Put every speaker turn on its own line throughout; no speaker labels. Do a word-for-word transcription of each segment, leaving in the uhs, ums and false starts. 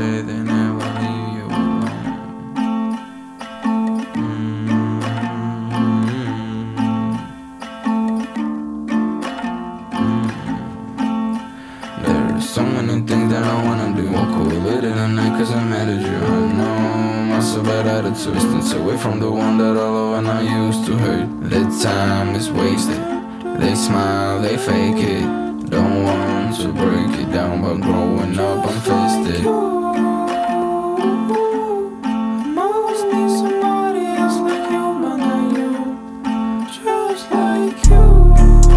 say they never leave you alone. Mm-hmm. Mm-hmm. There's so many things that I wanna do. Woke up late at night cause I'm mad at you. I know my so bad attitude, distance away from the one that I love and I used to hate. The time is wasted. They smile, they fake it. Don't want to break it down, but growing up I'm faced it.
Always need somebody else like you, but not you. Just like you.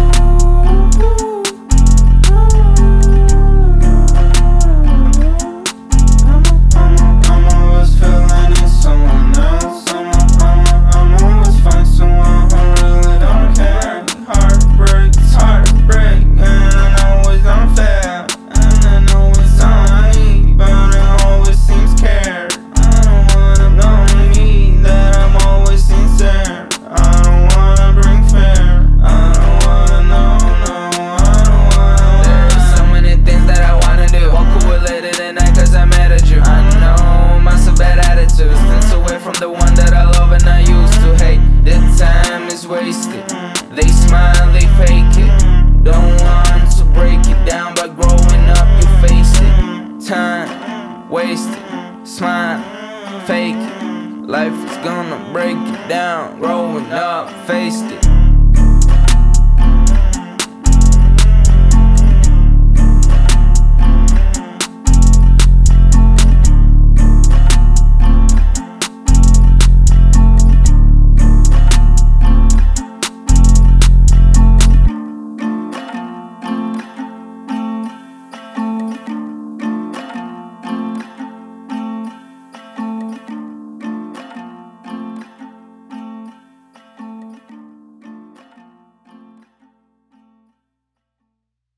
The one that I love and I used to hate. The time is wasted. They smile, they fake it. Don't want to break it down, but growing up you face it. Time wasted. Smile, fake it. Life is gonna break it down. Growing up, faced it.